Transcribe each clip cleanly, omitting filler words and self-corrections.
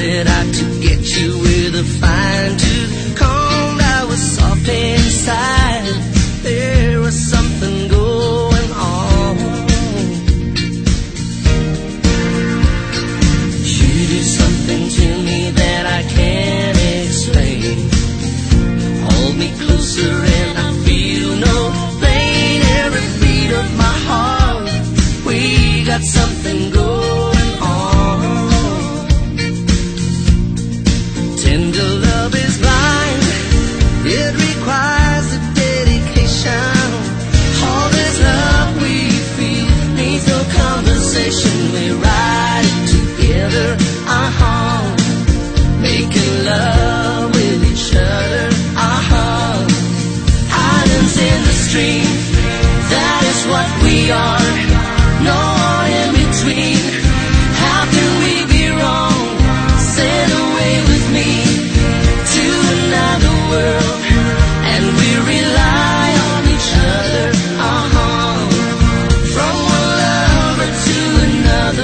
set out to get you with a fine-tooth comb. I was soft inside. There was something going on. You did something to me that I can't explain. Hold me closer and I feel no pain. Every beat of my heart, we got something going on. Tender love is blind. It requires a dedication. All this love we feel needs no conversation. We ride it together, making love with each other, Islands in the stream, that is what we are. No one in between. How can we be wrong? Sail away with me to another world, and we rely on each other, from one lover to another,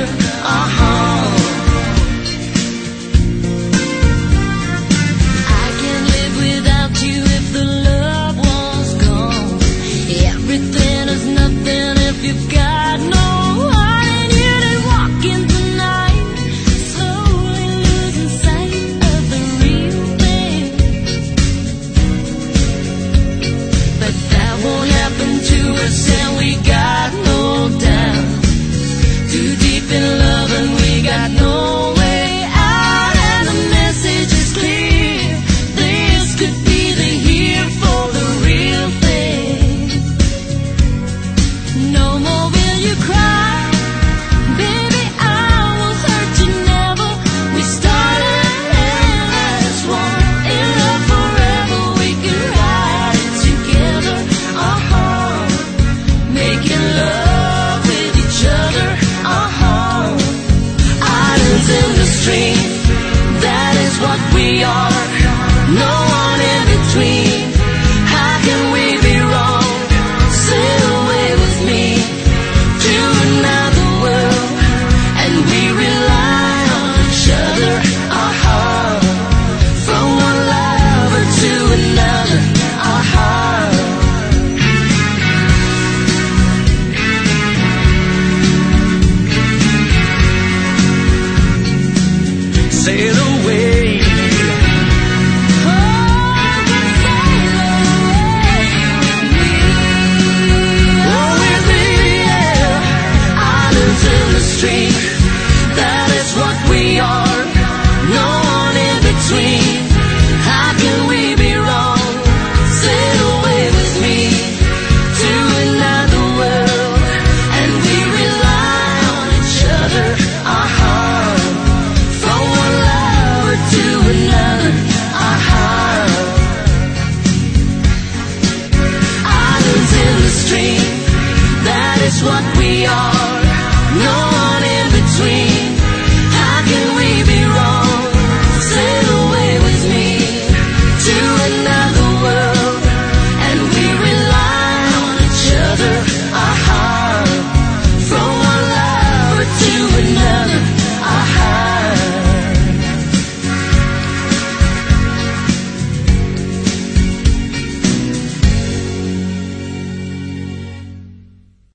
I can't live without you if the love was gone. Everything is nothing if you've got no heart, and you're just walking tonight, slowly losing sight of the real thing. But that won't happen to us, and we got no doubt. Too deep in love and we got no way out, and the message is clear. This could be the year for the real thing. No more will you cry, baby, I will hurt you never. We started as one, in love forever. We can ride it together, making love with each other, Islands in the stream, that is what we are. No one in between. How can we be wrong? Sail away with me to another world, and we rely on each other, from one lover to another, Sail